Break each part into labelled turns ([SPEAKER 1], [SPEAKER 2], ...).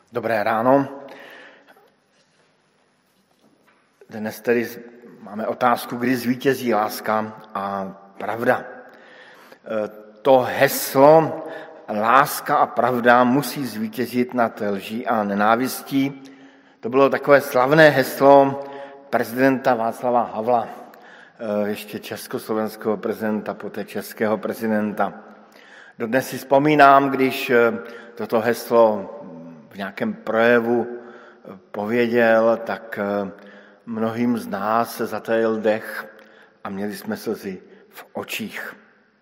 [SPEAKER 1] Dobré ráno. Dnes tedy máme otázku, kdy zvítězí láska a pravda. To heslo láska a pravda musí zvítězit nad lží a nenávistí. To bylo takové slavné heslo prezidenta Václava Havla, ještě československého prezidenta, poté českého prezidenta. Dodnes si vzpomínám, když toto heslo v nějakém projevu pověděl, tak mnohým z nás se zatajil dech a měli jsme slzy v očích.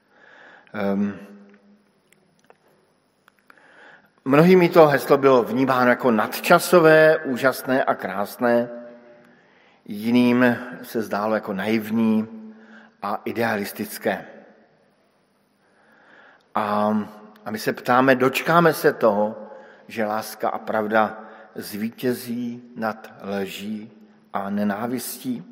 [SPEAKER 1] Mnohými to heslo bylo vnímáno jako nadčasové, úžasné a krásné, jiným se zdálo jako naivní a idealistické. A my se ptáme, dočkáme se toho, že láska a pravda zvítězí nad lží a nenávistí?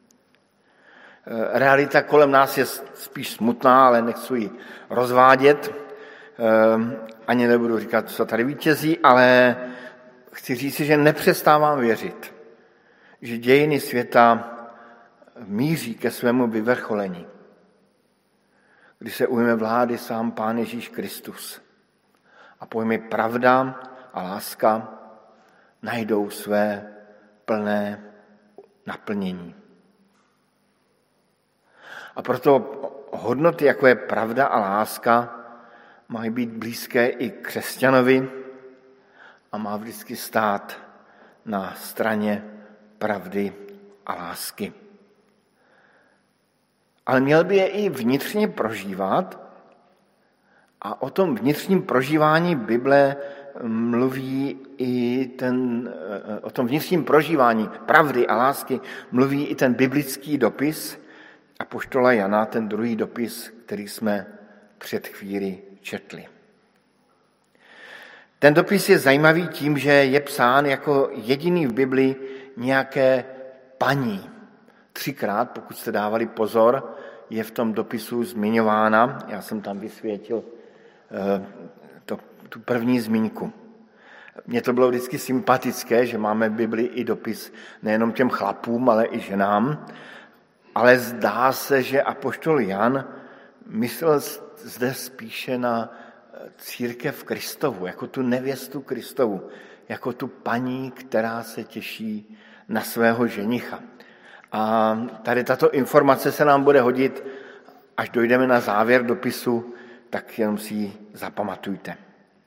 [SPEAKER 1] Realita kolem nás je spíš smutná, ale nechci ji rozvádět. Ani nebudu říkat, co tady vítězí, ale chci říct, že nepřestávám věřit, že dějiny světa míří ke svému vyvrcholení, kdy se ujme vlády sám Pán Ježíš Kristus a pojmy pravda a láska najdou své plné naplnění. A proto hodnoty, jako je pravda a láska, mají být blízké i křesťanovi a má vždycky stát na straně pravdy a lásky. Ale měl by je i vnitřně prožívat a o tom vnitřním prožívání Bible mluví o tom vnitřním prožívání pravdy a lásky mluví i ten biblický dopis apoštola Jana, ten druhý dopis, který jsme před chvíli četli. Ten dopis je zajímavý tím, že je psán jako jediný v Bibli nějaké paní. 3krát, pokud jste dávali pozor, je v tom dopisu zmiňována, já jsem tam vysvětil tu první zmínku. Mně to bylo vždycky sympatické, že máme v Bibli i dopis nejenom těm chlapům, ale i ženám, ale zdá se, že apoštol Jan myslel zde spíše na církev Kristovu, jako tu nevěstu Kristovu, jako tu paní, která se těší na svého ženicha. A tady tato informace se nám bude hodit, až dojdeme na závěr dopisu, tak jenom si ji zapamatujte.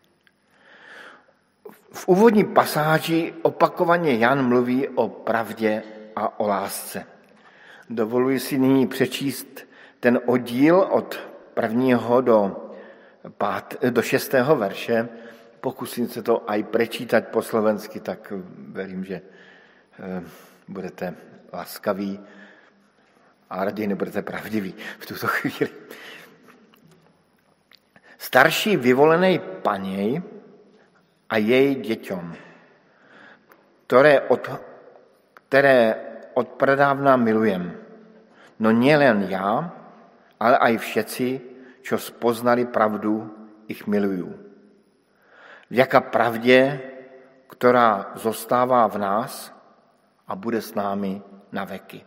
[SPEAKER 1] V úvodní pasáži opakovaně Jan mluví o pravdě a o lásce. Dovoluji si nyní přečíst ten oddíl od 1. do 6. verše. Pokusím se to aj prečítať po slovensky, tak verím, že budete laskaví a raději nebudete pravdiví v tuto chvíli. Starší vyvolenej panej a jej děťom, které odpradávna milujem. No nielen já, ale aj všetci, čo spoznali pravdu, ich milujú. Vďaka pravde, ktorá zostává v nás a bude s námi na veky.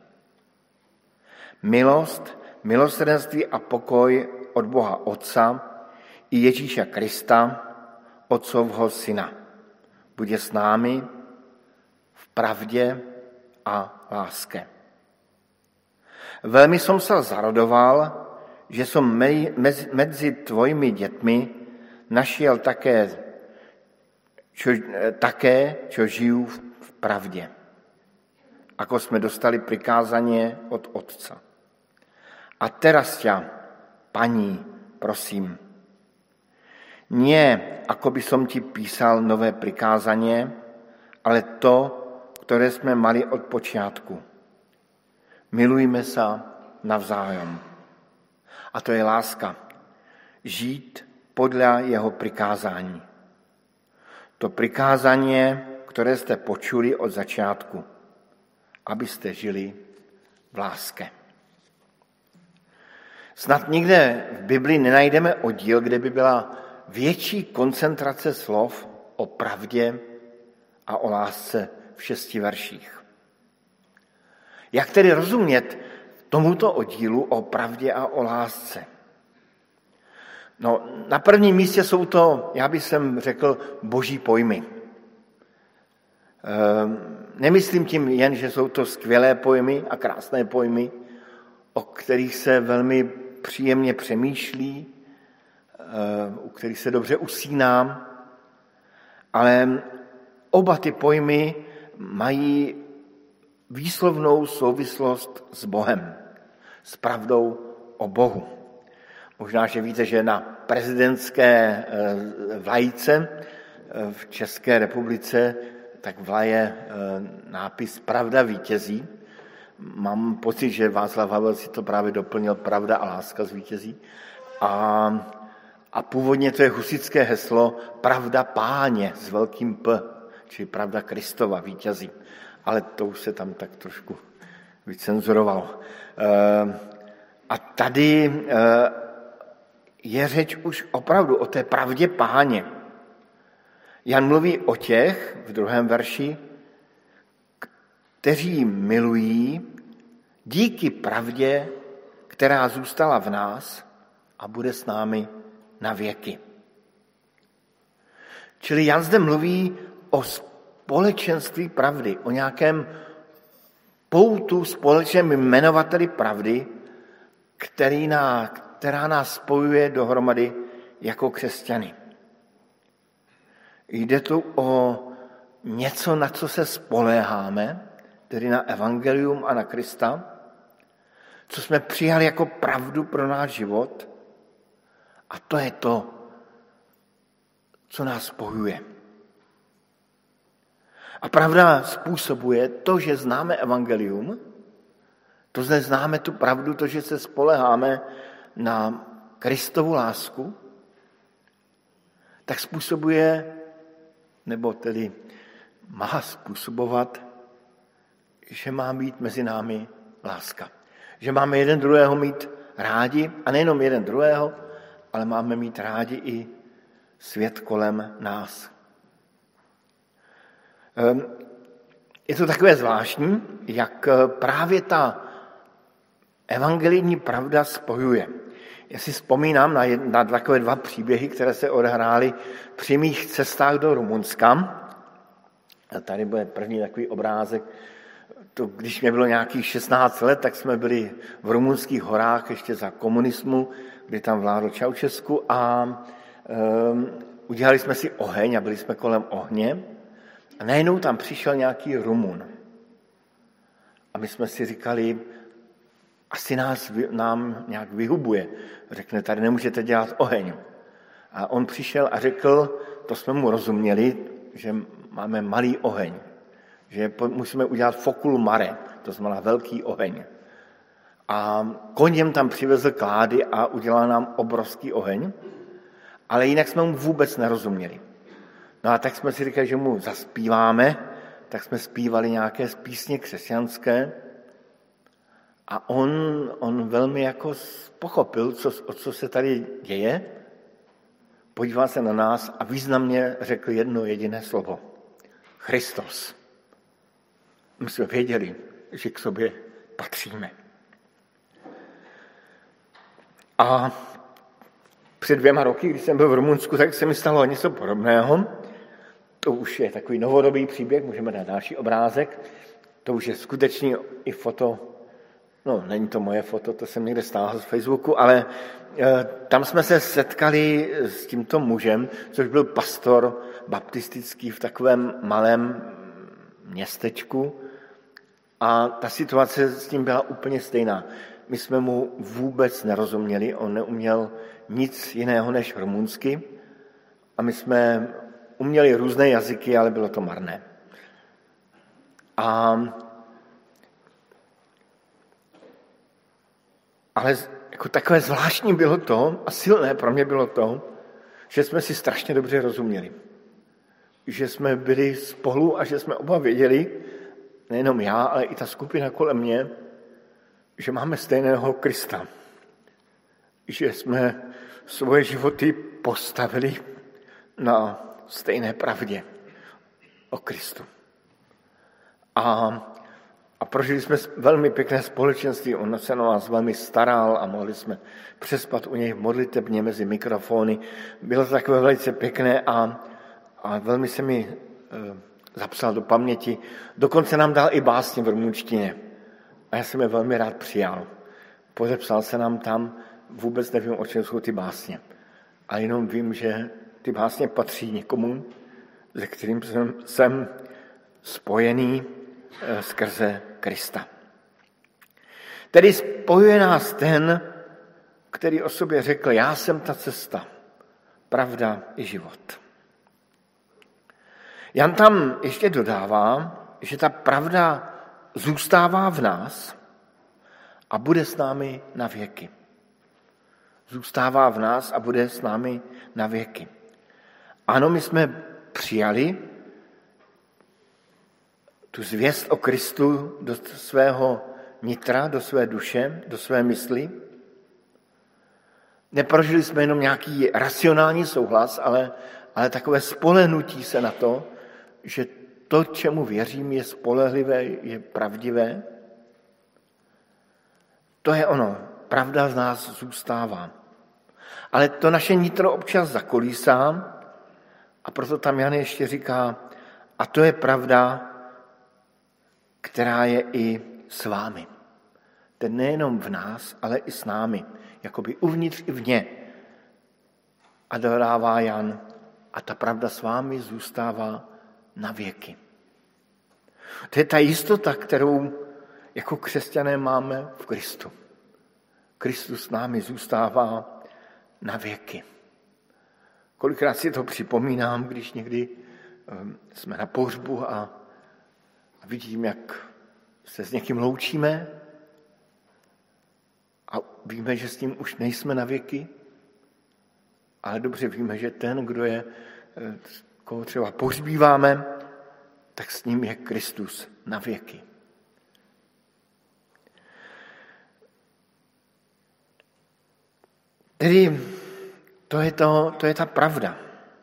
[SPEAKER 1] Milost, milosrdenství a pokoj od Boha Otca i Ježíša Krista, Otcovho Syna, bude s námi v pravdě a láske. Velmi som sa zaradoval, že som medzi tvojimi dětmi našiel také, čo žijú v pravdě, ako sme dostali prikázanie od Otca. A teraz ťa, paní, prosím, nie ako by som ti písal nové prikázanie, ale to, ktoré sme mali od počiatku. Milujme sa navzájom. A to je láska. Žít podľa jeho prikázání. To prikázanie, ktoré ste počuli od začiatku, aby ste žili v láske. Snad nikde v Biblii nenajdeme oddíl, kde by byla větší koncentrace slov o pravdě a o lásce v 6 verších. Jak tedy rozumět tomuto oddílu o pravdě a o lásce? No, na prvním místě jsou to, já bych řekl, boží pojmy. Nemyslím tím jen, že jsou to skvělé pojmy a krásné pojmy, o kterých se velmi příjemně přemýšlí, u kterých se dobře usínám, ale oba ty pojmy mají výslovnou souvislost s Bohem, s pravdou o Bohu. Možná, že víte, že na prezidentské vlajce v České republice tak vlaje nápis Pravda vítězí. Mám pocit, že Václav Havel si to právě doplnil Pravda a láska zvítězí. A původně to je husitské heslo Pravda Páně s velkým P, čili Pravda Kristova vítězí. Ale to už se tam tak trošku vycenzurovalo. A tady je řeč už opravdu o té pravdě Páně. Jan mluví o těch, v 2. verši, kteří milují díky pravdě, která zůstala v nás a bude s námi na věky. Čili Jan zde mluví o společenství pravdy, o nějakém poutu společném jmenovateli pravdy, která nás spojuje dohromady jako křesťany. Jde tu o něco, na co se spoléháme, tedy na evangelium a na Krista, co jsme přijali jako pravdu pro náš život, a to je to, co nás spojuje. A pravda způsobuje to, že známe evangelium, to, že známe tu pravdu, to, že se spoléháme na Kristovu lásku, tak způsobuje, nebo tedy má způsobovat, že má být mezi námi láska. Že máme jeden druhého mít rádi, a nejenom jeden druhého, ale máme mít rádi i svět kolem nás. Je to takové zvláštní, jak právě ta evangelijní pravda spojuje. Já si vzpomínám na takové 2 příběhy, které se odehrály při mých cestách do Rumunska. A tady bude první takový obrázek. To, když mě bylo nějakých 16 let, tak jsme byli v rumunských horách ještě za komunismu, kdy tam vládl Ceausescu, a udělali jsme si oheň a byli jsme kolem ohně. A najednou tam přišel nějaký Rumun. A my jsme si říkali, asi nám nějak vyhubuje. Řekne, tady nemůžete dělat oheň. A on přišel a řekl, to jsme mu rozuměli, že máme malý oheň. Že musíme udělat focul mare, to znamená velký oheň. A koněm tam přivezl klády a udělal nám obrovský oheň, ale jinak jsme mu vůbec nerozuměli. No a tak jsme si říkali, že mu zaspíváme, tak jsme zpívali nějaké písně křesťanské a on velmi jako pochopil, o co se tady děje, podíval se na nás a významně řekl jedno jediné slovo. Christos. My jsme věděli, že k sobě patříme. A před 2 roky, když jsem byl v Rumunsku, tak se mi stalo něco podobného. To už je takový novodobý příběh, můžeme dát další obrázek. To už je skutečně i foto, no není to moje foto, to jsem někde stáhl z Facebooku, ale tam jsme se setkali s tímto mužem, což byl pastor baptistický v takovém malém městečku, a ta situace s tím byla úplně stejná. My jsme mu vůbec nerozuměli, on neuměl nic jiného než rumunsky a my jsme uměli různé jazyky, ale bylo to marné. Ale jako takové zvláštní bylo to, a silné pro mě bylo to, že jsme si strašně dobře rozuměli. Že jsme byli spolu a že jsme oba věděli, nejenom já, ale i ta skupina kolem mě, že máme stejného Krista. Že jsme svoje životy postavili na stejné pravdě. o Kristu. A prožili jsme velmi pěkné společenství, on se na nás velmi staral a mohli jsme přespat u něj modlitebně mezi mikrofony. Bylo to takové velice pěkné a velmi se mi zapsal do paměti. Dokonce nám dal i básně v rumunštině a já jsem je velmi rád přijal. Podepsal se nám tam, vůbec nevím, o čem jsou ty básně. A jenom vím, že ty básně patří někomu, se kterým jsem spojený skrze Krista. Tedy spojuje nás ten, který o sobě řekl, já jsem ta cesta, pravda i život. Jan tam ještě dodává, že ta pravda zůstává v nás a bude s námi na věky. Zůstává v nás a bude s námi na věky. Ano, my jsme přijali tu zvěst o Kristu do svého nitra, do své duše, do své mysli. Neprožili jsme jenom nějaký racionální souhlas, ale takové spolehnutí se na to, že to, čemu věřím, je spolehlivé, je pravdivé. To je ono. Pravda z nás zůstává. Ale to naše nitro občas zakolísá a proto tam Jan ještě říká, a to je pravda, která je i s vámi. Ten nejenom v nás, ale i s námi. Jakoby uvnitř i vně. A dodává Jan, a ta pravda s vámi zůstává na věky. To je ta jistota, kterou jako křesťané máme v Kristu. Kristus s námi zůstává na věky. Kolikrát si to připomínám, když někdy jsme na pohřbu a vidím, jak se s někým loučíme a víme, že s ním už nejsme na věky, ale dobře víme, že ten, koho třeba pohřbíváme, tak s ním je Kristus na věky. Tedy to je ta pravda.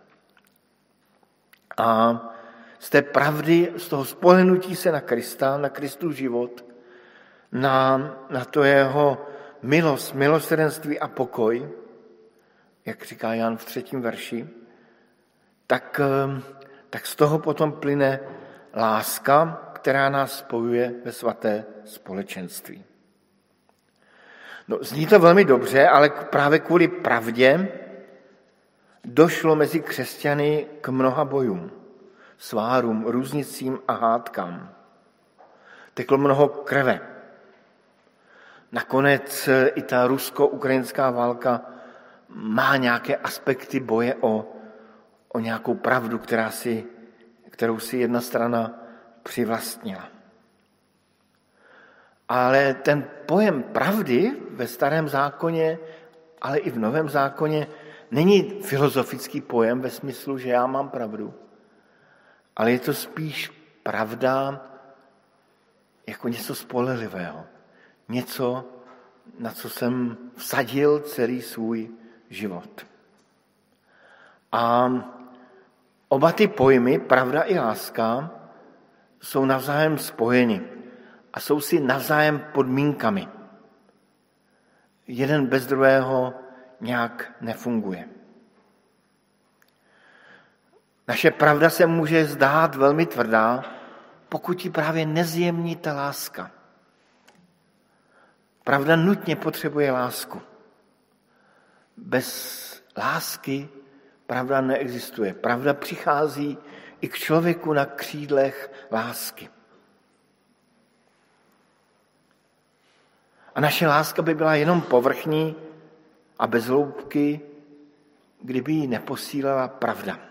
[SPEAKER 1] A z té pravdy, z toho spolehnutí se na Krista, na Kristův život, na to jeho milost, milosrdenství a pokoj, jak říká Jan v 3. verši, tak z toho potom plyne láska, která nás spojuje ve svaté společenství. No, zní to velmi dobře, ale právě kvůli pravdě došlo mezi křesťany k mnoha bojům, svárům, různicím a hádkám. Teklo mnoho krve. Nakonec i ta rusko-ukrajinská válka má nějaké aspekty boje o nějakou pravdu, kterou si jedna strana přivlastnila. Ale ten pojem pravdy ve Starém zákoně, ale i v Novém zákoně není filozofický pojem ve smyslu, že já mám pravdu, ale je to spíš pravda jako něco spolehlivého. Něco, na co jsem vsadil celý svůj život. A oba ty pojmy, pravda i láska, jsou navzájem spojeny a jsou si navzájem podmínkami. Jeden bez druhého nějak nefunguje. Naše pravda se může zdát velmi tvrdá, pokud ji právě nezjemní ta láska. Pravda nutně potřebuje lásku. Bez lásky pravda neexistuje. Pravda přichází i k člověku na křídlech lásky. A naše láska by byla jenom povrchní a bez hloubky, kdyby ji neposílala pravda.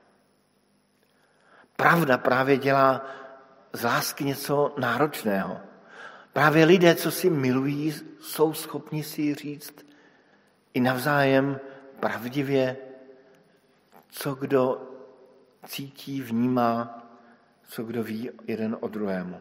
[SPEAKER 1] Pravda právě dělá z lásky něco náročného. Právě lidé, co si milují, jsou schopni si říct i navzájem pravdivě, co kdo cítí, vnímá, co kdo ví jeden o druhému.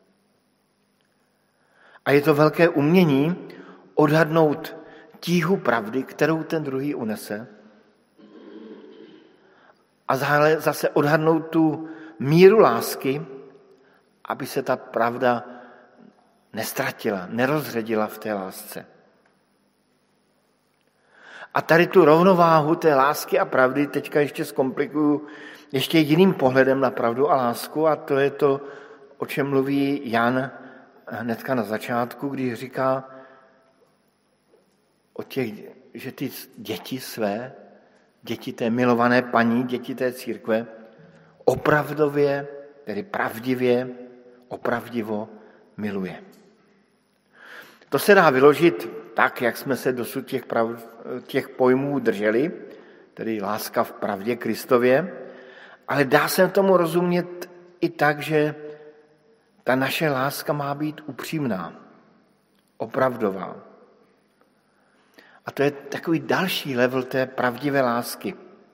[SPEAKER 1] A je to velké umění odhadnout tíhu pravdy, kterou ten druhý unese, a zase odhadnout tu míru lásky, aby se ta pravda nestratila, nerozředila v té lásce. A tady tu rovnováhu té lásky a pravdy teďka ještě zkomplikuju ještě jiným pohledem na pravdu a lásku, a to je to, o čem mluví Jan hnedka na začátku, když říká o těch, že ty děti své, děti té milované paní, děti té církve, opravdově, tedy pravdivě, opravdivo miluje. To se dá vyložit tak, jak jsme se dosud těch pojmů drželi, tedy láska v pravdě Kristově, ale dá se tomu rozumět i tak, že ta naše láska má být upřímná, opravdová. A to je takový další level té pravdivé lásky.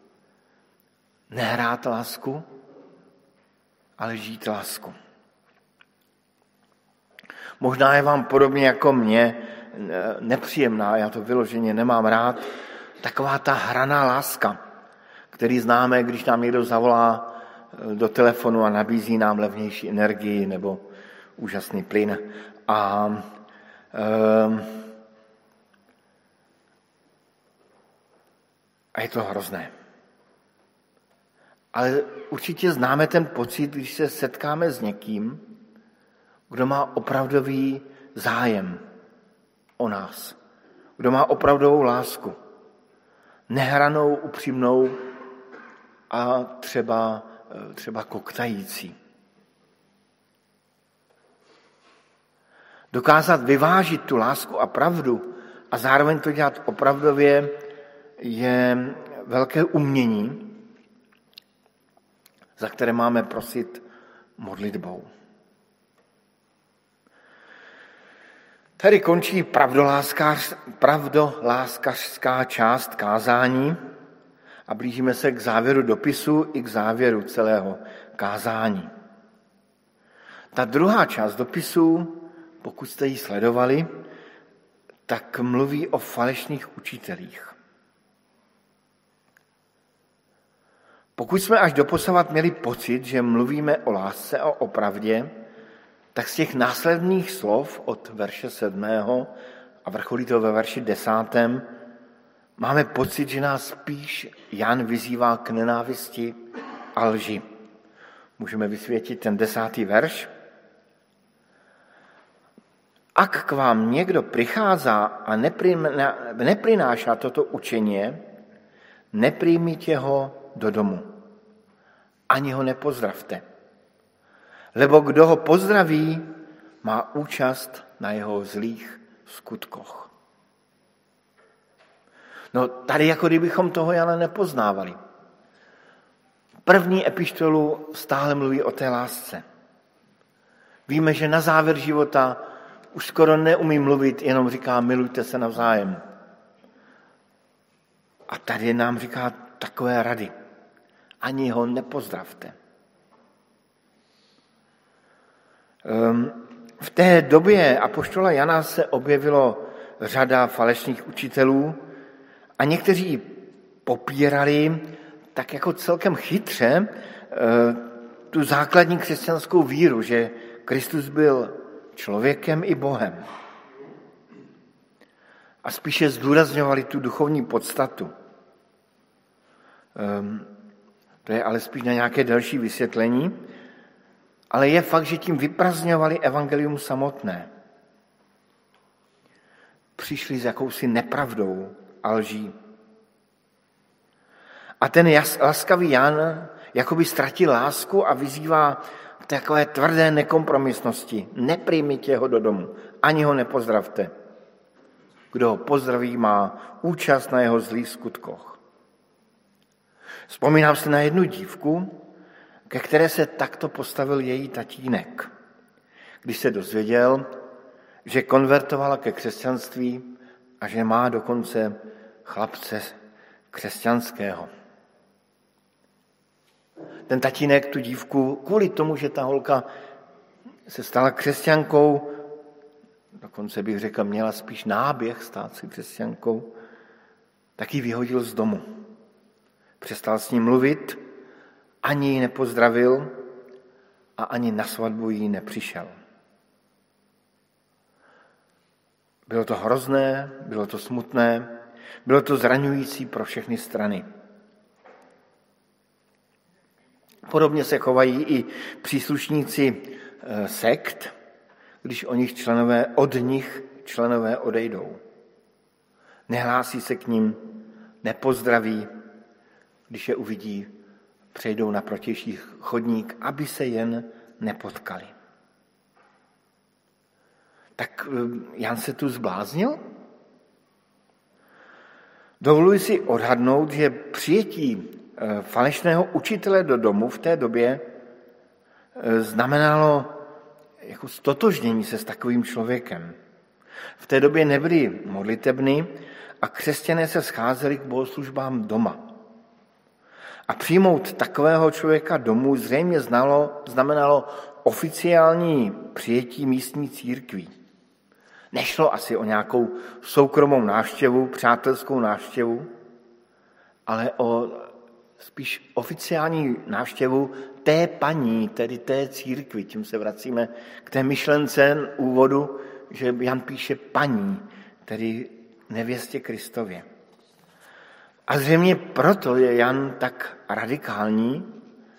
[SPEAKER 1] Nehrát lásku, ale žít lásku. Možná je vám podobně jako mně nepříjemná, já to vyloženě nemám rád, taková ta hraná láska, který známe, když nám někdo zavolá do telefonu a nabízí nám levnější energii nebo úžasný plyn. A je to hrozné. Ale určitě známe ten pocit, když se setkáme s někým, kdo má opravdový zájem o nás, kdo má opravdovou lásku, nehranou, upřímnou a třeba koktající. Dokázat vyvážit tu lásku a pravdu a zároveň to dělat opravdově je velké umění, za které máme prosit modlitbou. Tady končí pravdoláskařská část kázání a blížíme se k závěru dopisu i k závěru celého kázání. Ta druhá část dopisu, pokud jste ji sledovali, tak mluví o falešných učitelích. Pokud jsme až doposavat měli pocit, že mluvíme o lásce a o pravdě, tak z těch následných slov od verše 7. a vrcholí to ve verši 10. máme pocit, že nás spíš Jan vyzývá k nenávisti a lži. Můžeme vysvětit ten 10. verš. Ak k vám někdo přichází a neprinášá toto učení, neprijmite ho do domu. Ani ho nepozdravte. Lebo kdo ho pozdraví, má účast na jeho zlých skutkoch. No tady jako kdybychom toho Jana nepoznávali. První epištolu stále mluví o té lásce. Víme, že na závěr života už skoro neumí mluvit, jenom říká milujte se navzájem. A tady nám říká takové rady. Ani ho nepozdravte. V té době apoštola Jana se objevilo řada falešných učitelů a někteří popírali tak jako celkem chytře tu základní křesťanskou víru, že Kristus byl člověkem i Bohem. A spíše zdůrazňovali tu duchovní podstatu. To je ale spíš na nějaké další vysvětlení, ale je fakt, že tím vyprazňovali evangelium samotné. Přišli s jakousi nepravdou a lží. A ten laskavý Jan jakoby ztratil lásku a vyzývá k takové tvrdé nekompromisnosti. Neprijmite ho do domu, ani ho nepozdravte. Kdo ho pozdraví, má účast na jeho zlých skutkoch. Vzpomínám si na jednu dívku, ke které se takto postavil její tatínek, když se dozvěděl, že konvertovala ke křesťanství a že má dokonce chlapce křesťanského. Ten tatínek tu dívku, kvůli tomu, že ta holka se stala křesťankou, dokonce bych řekl, měla spíš náběh stát si křesťankou, tak ji vyhodil z domu. Přestal s ním mluvit, ani ji nepozdravil a ani na svatbu jí nepřišel. Bylo to hrozné, bylo to smutné, bylo to zraňující pro všechny strany. Podobně se chovají i příslušníci sekt, když od nich členové odejdou. Nehlásí se k nim, nepozdraví, když je uvidí, přejdou na protější chodník, aby se jen nepotkali. Tak Jan se tu zbláznil? Dovoluji si odhadnout, že přijetí falešného učitele do domu v té době znamenalo jako stotožnění se s takovým člověkem. V té době nebyly modlitebny a křesťané se scházeli k bohoslužbám doma. A přijmout takového člověka domů zřejmě znamenalo oficiální přijetí místní církví. Nešlo asi o nějakou soukromou návštěvu, přátelskou návštěvu, ale o spíš oficiální návštěvu té paní, tedy té církvi. Tím se vracíme k té myšlence úvodu, že Jan píše paní, tedy nevěstě Kristově. A zřejmě proto je Jan tak radikální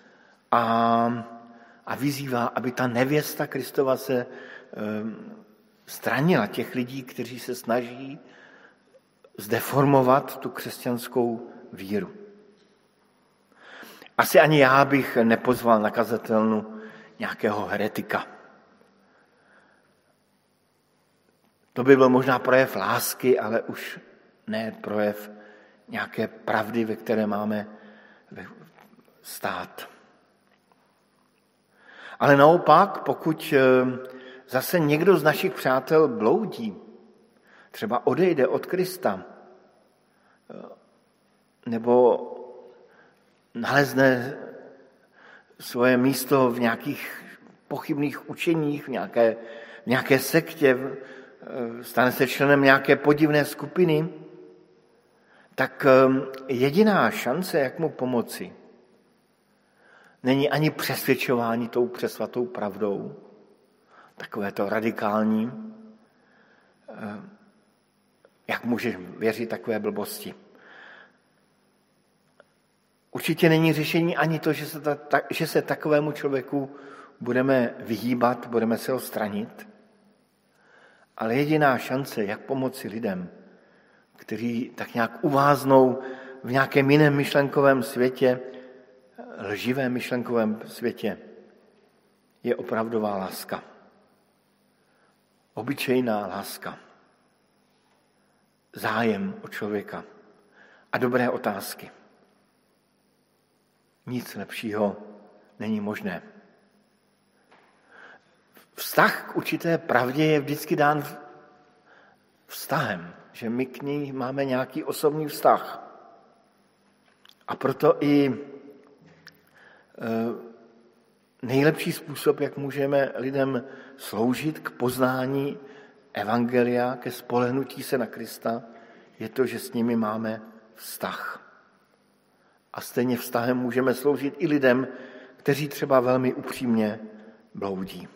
[SPEAKER 1] a vyzývá, aby ta nevěsta Kristova se stranila těch lidí, kteří se snaží zdeformovat tu křesťanskou víru. Asi ani já bych nepozval na kazatelnu nějakého heretika. To by byl možná projev lásky, ale už ne projev nějaké pravdy, ve které máme stát. Ale naopak, pokud zase někdo z našich přátel bloudí, třeba odejde od Krista, nebo nalezne svoje místo v nějakých pochybných učeních, v nějaké sektě, stane se členem nějaké podivné skupiny, tak jediná šance, jak mu pomoci, není ani přesvědčování tou přesvatou pravdou, takové to radikální, jak můžeš věřit takové blbosti. Určitě není řešení ani to, že se takovému člověku budeme vyhýbat, budeme se ho stranit, ale jediná šance, jak pomoci lidem, kteří tak nějak uváznou v nějakém jiném myšlenkovém světě, lživém myšlenkovém světě, je opravdová láska. Obyčejná láska. Zájem o člověka a dobré otázky. Nic lepšího není možné. Vztah k určité pravdě je vždycky dán vztahem, že my k ní máme nějaký osobní vztah. A proto i nejlepší způsob, jak můžeme lidem sloužit k poznání evangelia, ke spolehnutí se na Krista, je to, že s nimi máme vztah. A stejně vztahem můžeme sloužit i lidem, kteří třeba velmi upřímně bloudí.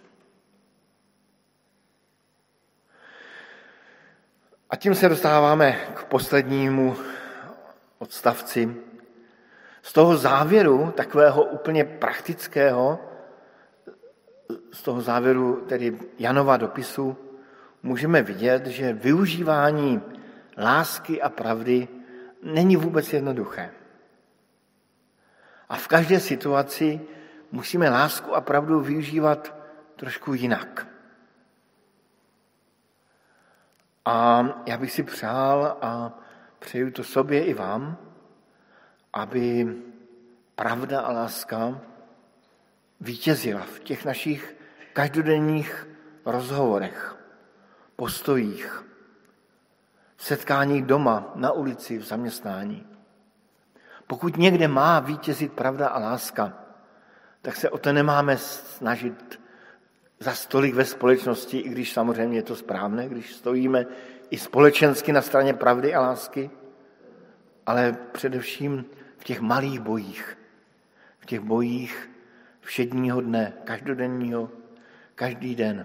[SPEAKER 1] A tím se dostáváme k poslednímu odstavci. Z toho závěru, takového úplně praktického, z toho závěru tedy Janova dopisu, můžeme vidět, že využívání lásky a pravdy není vůbec jednoduché. A v každé situaci musíme lásku a pravdu využívat trošku jinak. A já bych si přál a přeju to sobě i vám, aby pravda a láska vítězila v těch našich každodenních rozhovorech, postojích, v setkáních doma, na ulici, v zaměstnání. Pokud někde má vítězit pravda a láska, tak se o to nemáme snažit za stolik ve společnosti, i když samozřejmě je to správné, když stojíme i společensky na straně pravdy a lásky, ale především v těch malých bojích. V těch bojích všedního dne, každodenního, každý den,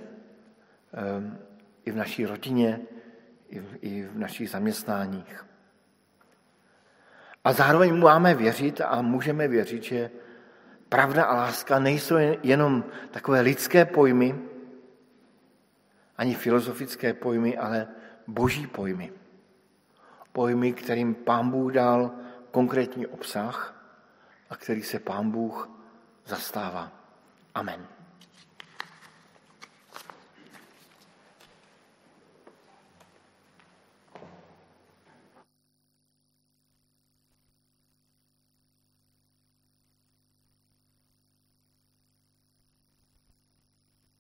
[SPEAKER 1] i v naší rodině, i v našich zaměstnáních. A zároveň máme věřit a můžeme věřit, že pravda a láska nejsou jenom takové lidské pojmy, ani filozofické pojmy, ale boží pojmy. Pojmy, kterým Pán Bůh dal konkrétní obsah a který se Pán Bůh zastává. Amen.